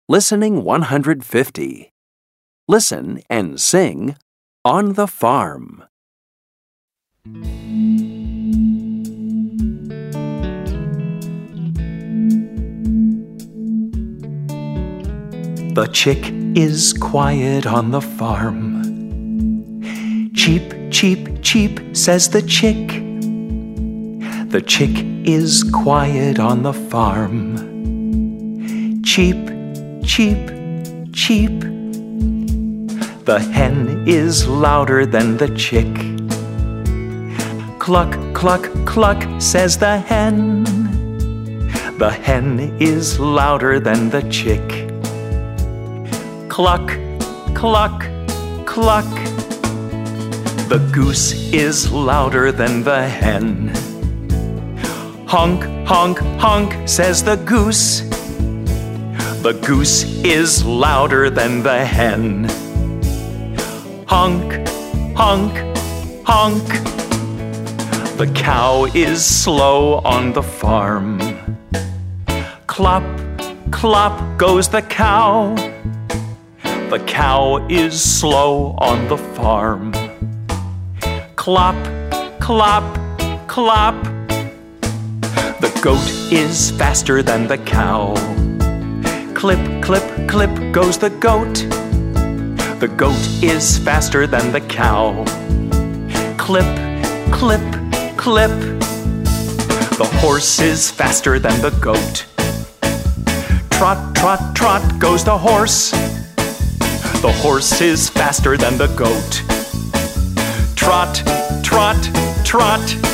Listening 150. Listen and sing On the Farm. The chick is quiet on the farm. Cheep, cheep, cheep, says the chick. The chick is quiet on the farm. Cheep, cheep, cheep. The hen is louder than the chick. Cluck, cluck, cluck, says the hen. The hen is louder than the chick. Cluck, cluck, cluck. The goose is louder than the hen. Honk, honk, honk, says the goose. The goose is louder than the hen. Honk, honk, honk. The cow is slow on the farm. Clop, clop goes the cow. The cow is slow on the farm. Clop, clop, clop. The goat is faster than the cow. Clip, clip, clip goes the goat. The goat is faster than the cow. Clip, clip, clip. The horse is faster than the goat. Trot, trot, trot goes the horse. The horse is faster than the goat. Trot, trot, trot.